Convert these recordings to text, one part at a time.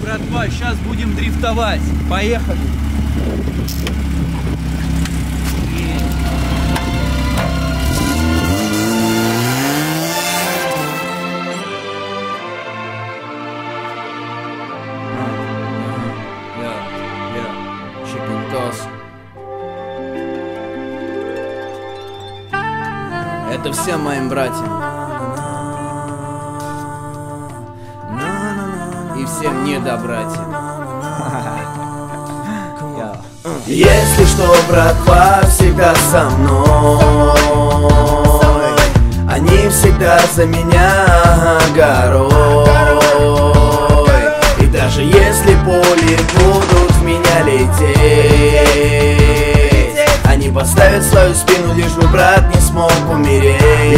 братва, сейчас будем дрифтовать. Поехали. Это всем моим братьям и всем недобратьям. Если что, братва всегда со мной, они всегда за меня горой. И даже если пули будут в меня лететь, они поставят свою спину, лишь бы брат не смог умереть.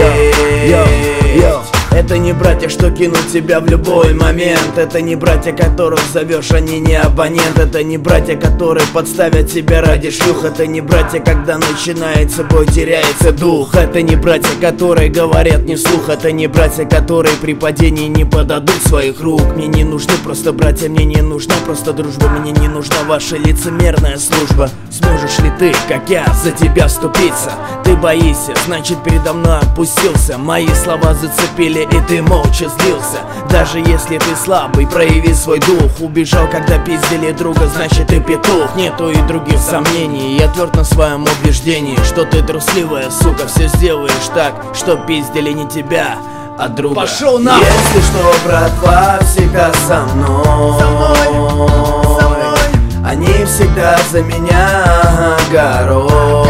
Это не братья, что кинут тебя в любой момент. Это не братья, которых зовешь, они не абонент. Это не братья, которые подставят тебя ради шлюх. Это не братья, когда начинается бой, теряется дух. Это не братья, которые говорят не вслух. Это не братья, которые при падении не подадут своих рук. Мне не нужны просто братья, мне не нужна просто дружба. Мне не нужна ваша лицемерная служба. Сможешь ли ты, как я, за тебя вступиться? Ты боишься, значит передо мной опустился. Мои слова зацепили, и ты молча злился. Даже если ты слабый, прояви свой дух. Убежал, когда пиздили друга, значит ты петух. Нету и других сомнений, я тверд на своем убеждении, что ты трусливая сука, все сделаешь так, что пиздили не тебя, а друга. Пошел на! Если что, братва всегда со мной, они всегда за меня горой.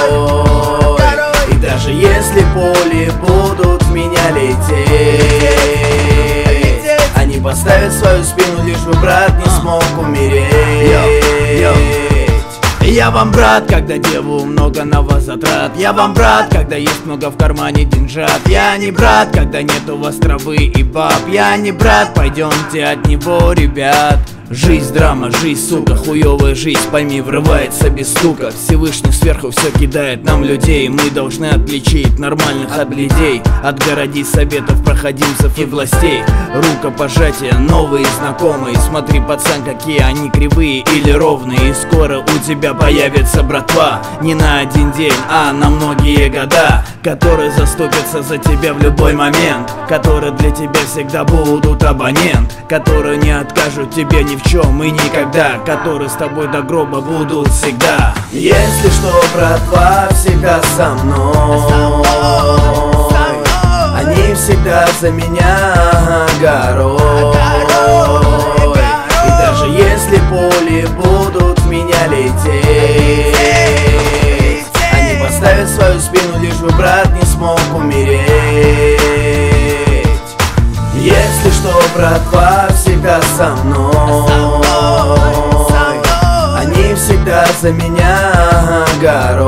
И даже если пули будут в меня лететь, они поставят свою спину, лишь бы брат не смог умереть. Я вам брат, когда деву много на вас затрат. Я вам брат, когда есть много в кармане деньжат. Я не брат, когда нет у вас травы и баб. Я не брат, пойдемте от него, ребят. Жизнь драма, жизнь, сука, хуёвая жизнь, пойми, врывается без стука. Всевышний сверху все кидает нам людей. Мы должны отличить нормальных от людей, отгородить советов проходимцев и властей. Рукопожатия, новые знакомые. Смотри, пацан, какие они кривые или ровные. И скоро у тебя появится братва. Не на один день, а на многие года, которые заступятся за тебя в любой момент, которые для тебя всегда будут абонент, которые не откажут тебе ни в чем и никогда, которые с тобой до гроба будут всегда. Если что, братва всегда со мной, они всегда за меня горой. И даже если пули будут в меня лететь, они поставят свою спину, лишь бы брат не смог умереть. Если что, братва всегда со мной, они всегда за меня горой.